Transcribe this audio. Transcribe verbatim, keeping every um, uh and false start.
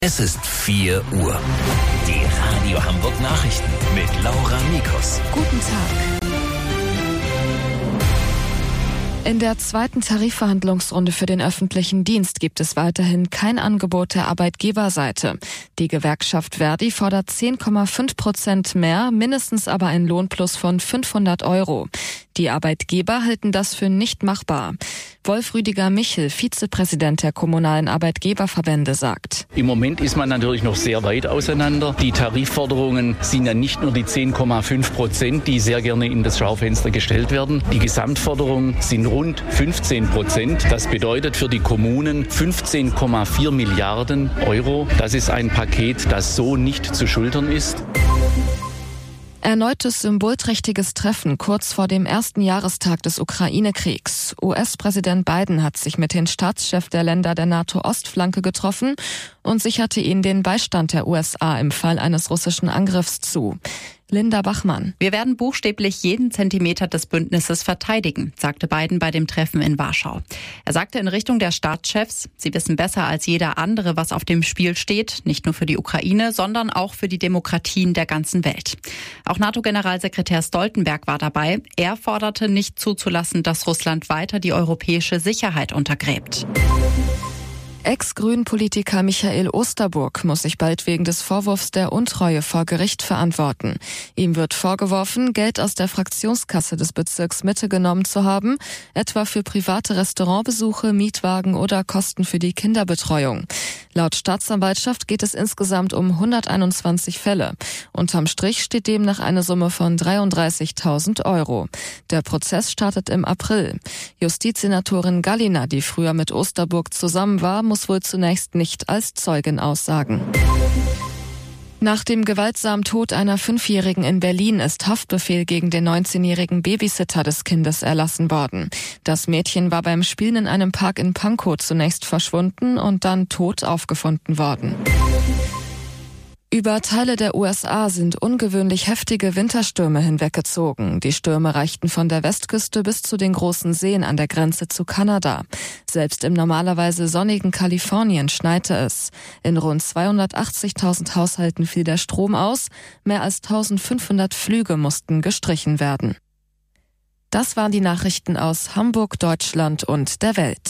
Es ist vier Uhr. Die Radio Hamburg Nachrichten mit Laura Mikus. Guten Tag. In der zweiten Tarifverhandlungsrunde für den öffentlichen Dienst gibt es weiterhin kein Angebot der Arbeitgeberseite. Die Gewerkschaft Verdi fordert zehn Komma fünf Prozent mehr, mindestens aber ein Lohnplus von fünfhundert Euro. Die Arbeitgeber halten das für nicht machbar. Wolf Rüdiger Michel, Vizepräsident der kommunalen Arbeitgeberverbände, sagt: Im Moment ist man natürlich noch sehr weit auseinander. Die Tarifforderungen sind ja nicht nur die zehn Komma fünf Prozent, die sehr gerne in das Schaufenster gestellt werden. Die Gesamtforderungen sind rund fünfzehn Prozent. Das bedeutet für die Kommunen fünfzehn Komma vier Milliarden Euro. Das ist ein Paket, das so nicht zu schultern ist. Erneutes symbolträchtiges Treffen kurz vor dem ersten Jahrestag des Ukraine-Kriegs. U S-Präsident Biden hat sich mit den Staatschefs der Länder der NATO-Ostflanke getroffen und sicherte ihnen den Beistand der U S A im Fall eines russischen Angriffs zu. Linda Bachmann. Wir werden buchstäblich jeden Zentimeter des Bündnisses verteidigen, sagte Biden bei dem Treffen in Warschau. Er sagte in Richtung der Staatschefs, sie wissen besser als jeder andere, was auf dem Spiel steht, nicht nur für die Ukraine, sondern auch für die Demokratien der ganzen Welt. Auch NATO-Generalsekretär Stoltenberg war dabei. Er forderte nicht zuzulassen, dass Russland weiter die europäische Sicherheit untergräbt. Ex-Grünen-Politiker Michael Osterburg muss sich bald wegen des Vorwurfs der Untreue vor Gericht verantworten. Ihm wird vorgeworfen, Geld aus der Fraktionskasse des Bezirks Mitte genommen zu haben, etwa für private Restaurantbesuche, Mietwagen oder Kosten für die Kinderbetreuung. Laut Staatsanwaltschaft geht es insgesamt um hunderteinundzwanzig Fälle. Unterm Strich steht demnach eine Summe von dreiunddreißigtausend Euro. Der Prozess startet im April. Justizsenatorin Gallina, die früher mit Osterburg zusammen war, muss wohl zunächst nicht als Zeugin aussagen. Nach dem gewaltsamen Tod einer Fünfjährigen in Berlin ist Haftbefehl gegen den neunzehnjährigen Babysitter des Kindes erlassen worden. Das Mädchen war beim Spielen in einem Park in Pankow zunächst verschwunden und dann tot aufgefunden worden. Über Teile der U S A sind ungewöhnlich heftige Winterstürme hinweggezogen. Die Stürme reichten von der Westküste bis zu den großen Seen an der Grenze zu Kanada. Selbst im normalerweise sonnigen Kalifornien schneite es. In rund zweihundertachtzigtausend Haushalten fiel der Strom aus. Mehr als eintausendfünfhundert Flüge mussten gestrichen werden. Das waren die Nachrichten aus Hamburg, Deutschland und der Welt.